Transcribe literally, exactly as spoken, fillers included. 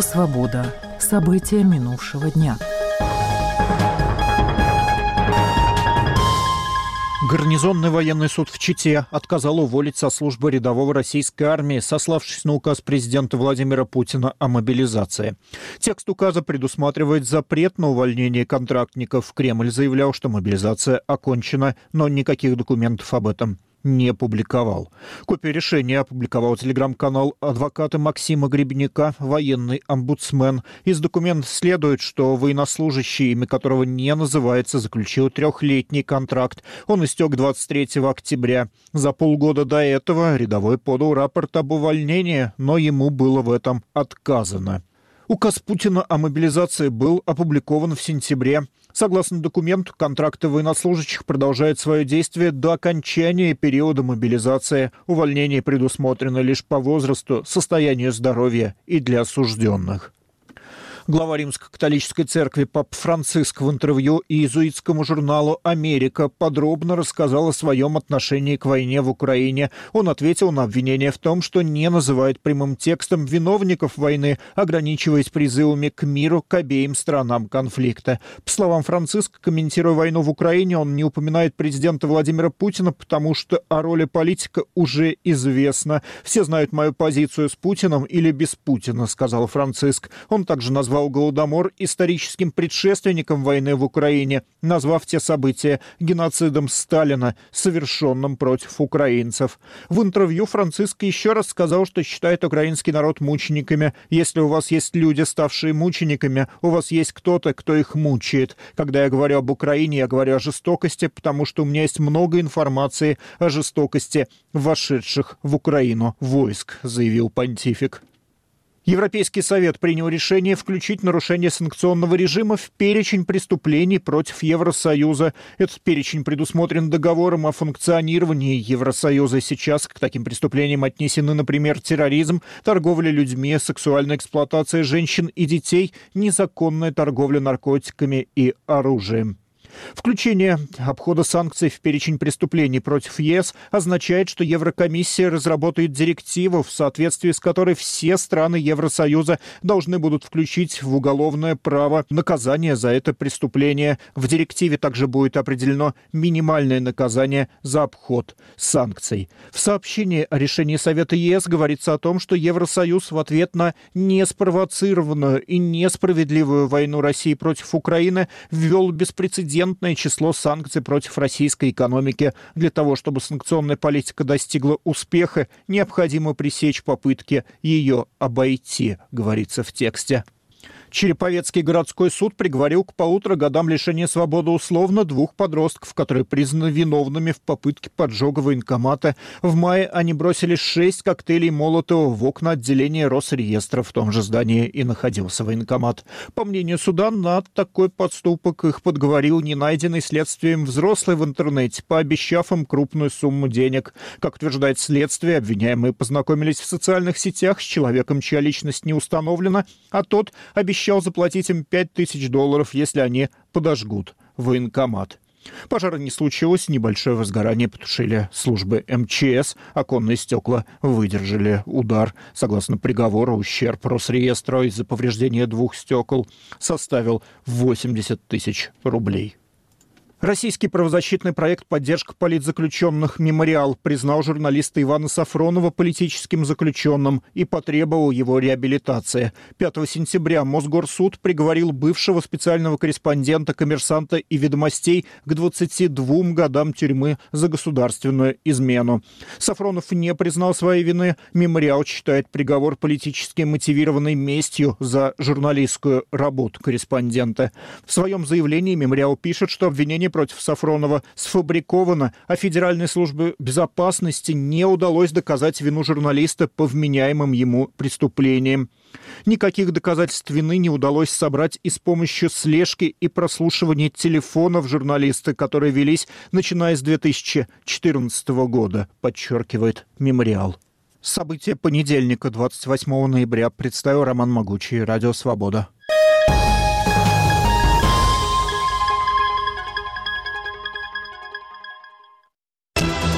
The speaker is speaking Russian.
Свобода. События минувшего дня. Гарнизонный военный суд в Чите отказал уволить со службы рядового российской армии, сославшись на указ президента Владимира Путина о мобилизации. Текст указа предусматривает запрет на увольнение контрактников. Кремль заявлял, что мобилизация окончена, но никаких документов об этом не публиковал. Копию решения опубликовал телеграм-канал адвоката Максима Гребенюка, военный омбудсмен. Из документа следует, что военнослужащий, имя которого не называется, заключил трехлетний контракт. Он истек двадцать третьего октября. За полгода до этого рядовой подал рапорт об увольнении, но ему было в этом отказано. Указ Путина о мобилизации был опубликован в сентябре. Согласно документу, контракты военнослужащих продолжают свое действие до окончания периода мобилизации. Увольнение предусмотрено лишь по возрасту, состоянию здоровья и для осужденных. Глава Римско-католической церкви папа Франциск в интервью иезуитскому журналу «Америка» подробно рассказал о своем отношении к войне в Украине. Он ответил на обвинение в том, что не называет прямым текстом виновников войны, ограничиваясь призывами к миру к обеим сторонам конфликта. По словам Франциска, комментируя войну в Украине, он не упоминает президента Владимира Путина, потому что о роли политика уже известно. «Все знают мою позицию с Путиным или без Путина», — сказал Франциск. Он также назвал Голодомор историческим предшественником войны в Украине, назвав те события геноцидом Сталина, совершенным против украинцев. В интервью Франциск еще раз сказал, что считает украинский народ мучениками. Если у вас есть люди, ставшие мучениками, у вас есть кто-то, кто их мучает. Когда я говорю об Украине, я говорю о жестокости, потому что у меня есть много информации о жестокости вошедших в Украину войск, заявил понтифик. Европейский совет принял решение включить нарушение санкционного режима в перечень преступлений против Евросоюза. Этот перечень предусмотрен договором о функционировании Евросоюза. Сейчас к таким преступлениям отнесены, например, терроризм, торговля людьми, сексуальная эксплуатация женщин и детей, незаконная торговля наркотиками и оружием. Включение обхода санкций в перечень преступлений против ЕС означает, что Еврокомиссия разработает директиву, в соответствии с которой все страны Евросоюза должны будут включить в уголовное право наказание за это преступление. В директиве также будет определено минимальное наказание за обход санкций. В сообщении о решении Совета ЕС говорится о том, что Евросоюз в ответ на неспровоцированную и несправедливую войну России против Украины ввел беспрецедентное число санкций против российской экономики. Для того, чтобы санкционная политика достигла успеха, необходимо пресечь попытки ее обойти, говорится в тексте. Череповецкий городской суд приговорил к полутора годам лишения свободы условно двух подростков, которые признаны виновными в попытке поджога военкомата. В мае они бросили шесть коктейлей Молотова в окна отделения Росреестра. В том же здании и находился военкомат. По мнению суда, на такой подступок их подговорил ненайденный следствием взрослый в интернете, пообещав им крупную сумму денег. Как утверждает следствие, обвиняемые познакомились в социальных сетях с человеком, чья личность не установлена, а тот обещал обещал заплатить им пять тысяч долларов, если они подожгут военкомат. Пожара не случилось, небольшое возгорание потушили службы эм че эс, оконные стекла выдержали удар. Согласно приговору, ущерб Росреестра из-за повреждения двух стекол составил восемьдесят тысяч рублей. Российский правозащитный проект «Поддержка политзаключенных» «Мемориал» признал журналиста Ивана Сафронова политическим заключенным и потребовал его реабилитации. пятого сентября Мосгорсуд приговорил бывшего специального корреспондента «Коммерсанта» и «Ведомостей» к двадцати двум годам тюрьмы за государственную измену. Сафронов не признал своей вины. «Мемориал» считает приговор политически мотивированной местью за журналистскую работу корреспондента. В своем заявлении «Мемориал» пишет, что обвинение против Сафронова сфабриковано, а Федеральной службе безопасности не удалось доказать вину журналиста по вменяемым ему преступлениям. Никаких доказательств вины не удалось собрать и с помощью слежки и прослушивания телефонов журналиста, которые велись начиная с две тысячи четырнадцатого года, подчеркивает «Мемориал». События понедельника, двадцать восьмого ноября, представил Роман Могучий, Радио Свобода.